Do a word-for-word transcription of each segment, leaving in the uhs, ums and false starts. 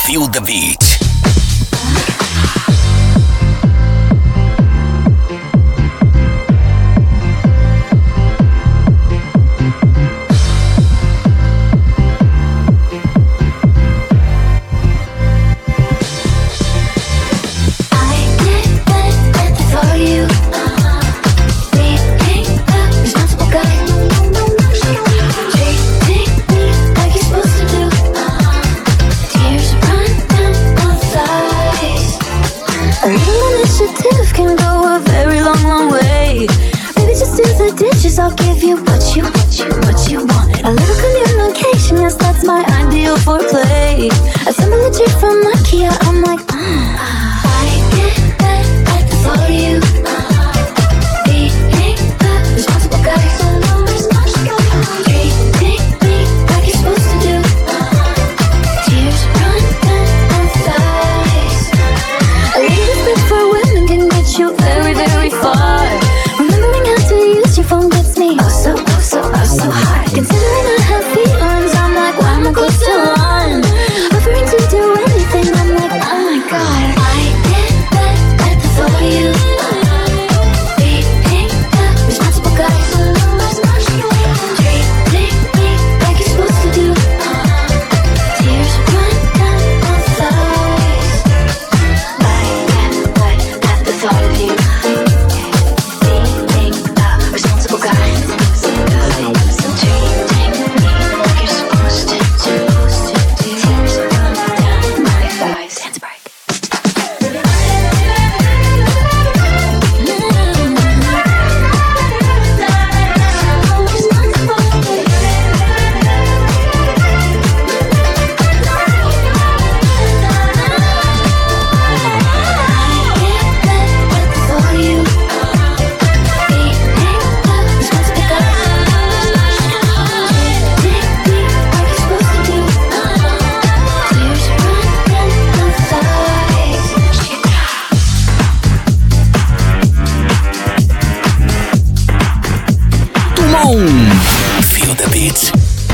Feel the beat. I'll give you what you, what you, what you want. A little communication, yes, that's my ideal foreplay. Assemble a chick from IKEA, I'm like, mm. I get that at the thought of you. Being the responsible guy, treating me like you're supposed to do. Tears run down my thighs. A little bit for women can get you very, very far. Remembering how to use your phone gets me oh so, oh so, oh so hard. Considering I have feelings, I'm like, why am I close to one? Offering to do anything, I'm like, oh my god. I get that at the thought of you. Being the responsible guy, treating me like you're supposed to do. Tears run down my thighs. I get that at the thought of you. Feel the beat.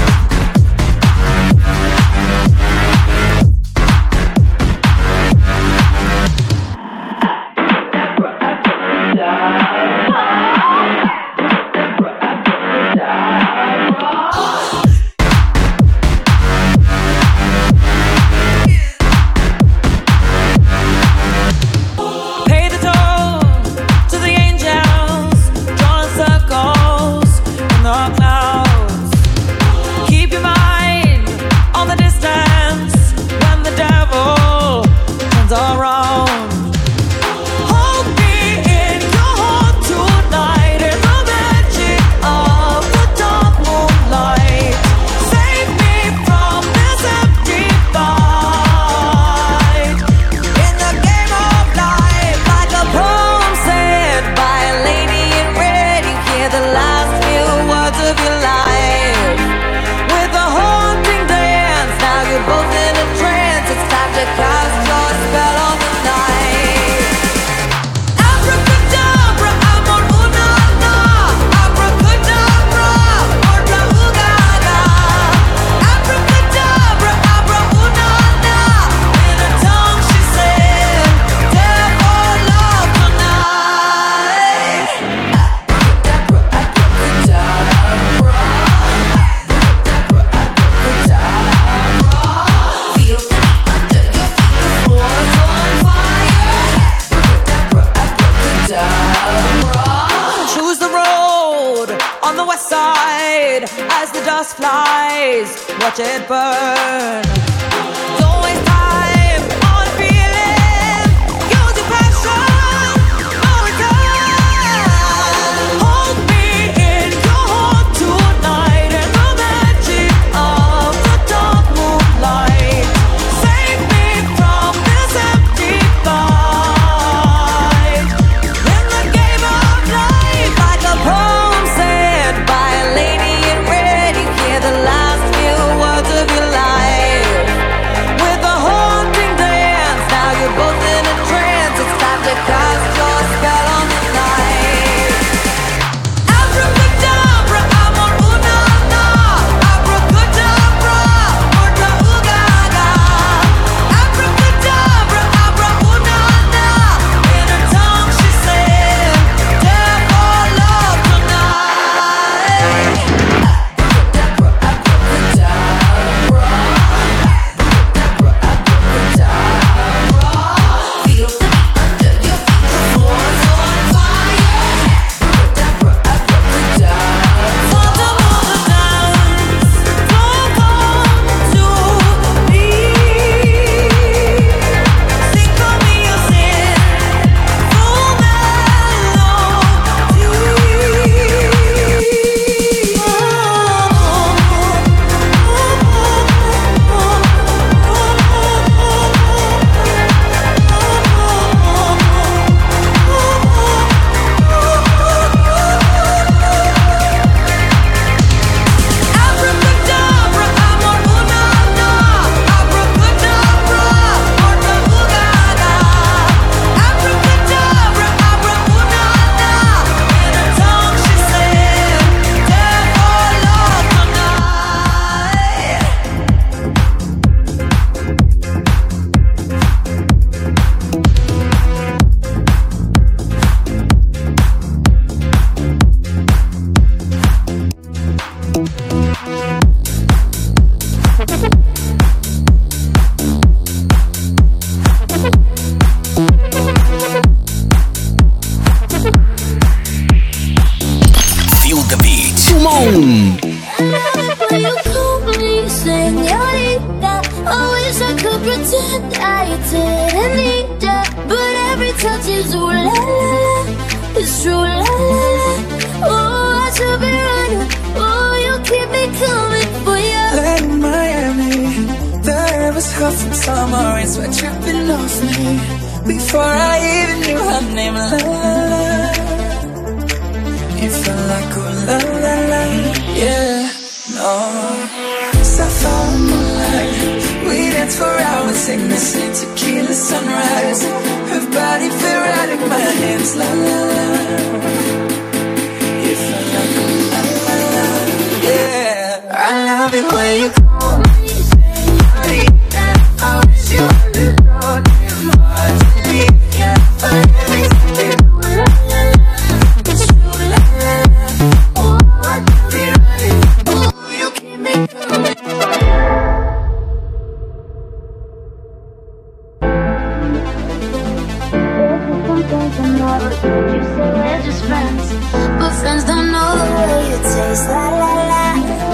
Watch it burn. Don't waste time on feeling. Use your passion. All the time. Hold me in your heart tonight in the magic of the dark moonlight. Save me from this empty fight. In the game of life, like a poem said by a lady in red, you hear the last words of your life. could pretend I didn't need that, but every touch is ooh la la la. It's true la la la. Oh, I should be running. Oh, you keep me coming for you. Like Miami, the air was hot from summer rains were dripping off me before I even knew her name. La la la. You felt like ooh la la la. Yeah, no. Sapphire moonlight, we danced for hours, sing the same tequila sunrise. Her body fit right in my hands. La la la. You felt like ooh la la la. Yeah, I love it when you call me señorita. I wish you understood much me. Yeah, but every time you do la la la, it's true la la la. Oh, I could be running. Oh, you keep me coming. You say we're just friends, but friends don't know the way you taste. La la la.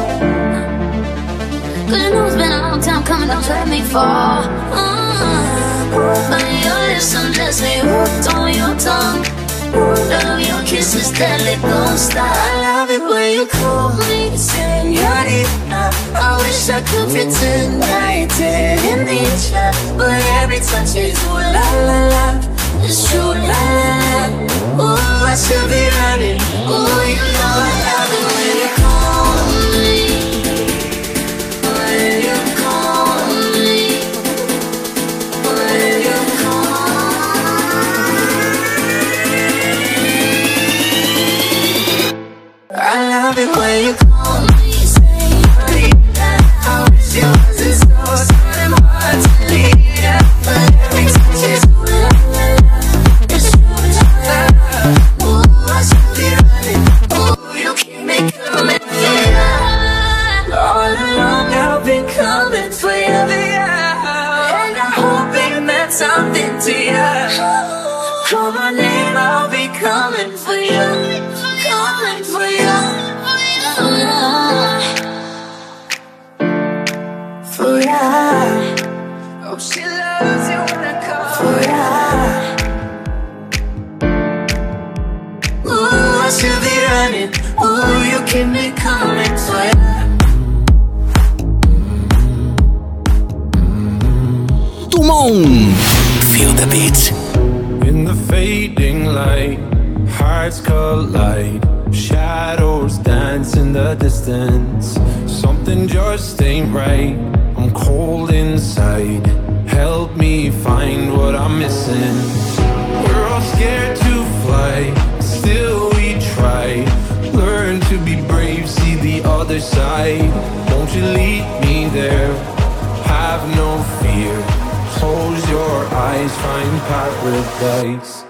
Cause you know it's been a long time coming, don't let me fall. uh, But your lips undress me, hooked on your tongue. Love your kisses, deadly, don't stop. I love it when you call me señorita. I wish I could pretend I didn't need ya, but every touch is ooh la la la. It's true, la la la. Ooh, I should be running. Ooh, you know I love it when you call me. When you call me. When you call me. I love it when you call me señorita. I wish it wasn't so sudden, hard to leave ya, but every touch is ooh la la la. It's true la la la. Ooh, I should be running. Ooh, you keep me coming for ya. All along I've been coming for ya, and I hope it meant something to ya. Call my name, I'll be coming for ya, coming for ya, for ya. Oh, she loves you when I call for ya. Ooh, I should be running. Ooh, you keep me coming for ya. Tout le monde, feel the beat. In the fading light, hearts collide. Shadows dance in the distance. Something just ain't right. I'm cold inside. Help me find what I'm missing. We're all scared to fly, still we try. Learn to be brave, see the other side. Won't you lead me there? Have no fear. Close your eyes, find paradise.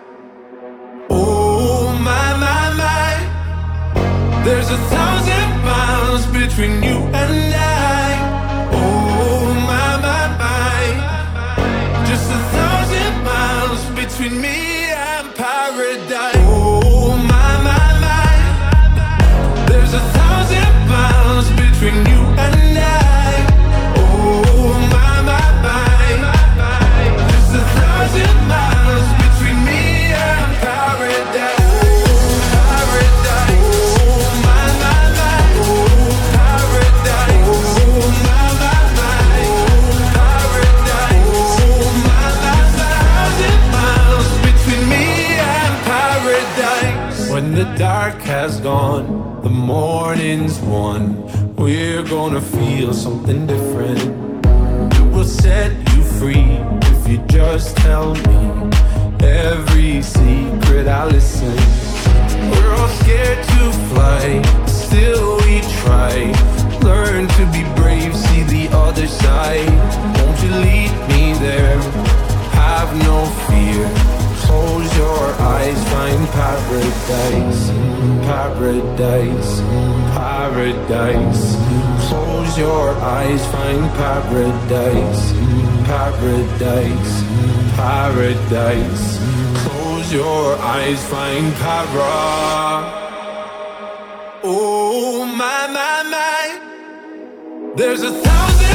Oh my, my, my. There's a thousand miles between you and I. Oh my, my, my. Just a thousand miles between me and paradise. Oh my, my, my. There's a thousand miles between you and I. Oh my, my, my. Just a thousand miles between me and paradise. When the dark has gone, the morning's won. We're gonna feel something different. It will set you free if you just tell me every secret. I listen. We're all scared to fly, still we try. Learn to be brave, see the other side. Won't you lead me there? Have no fear. Close your eyes, find paradise, paradise, paradise. Close your eyes, find paradise, paradise, paradise. Close your eyes, find para. Oh my, my, my. There's a thousand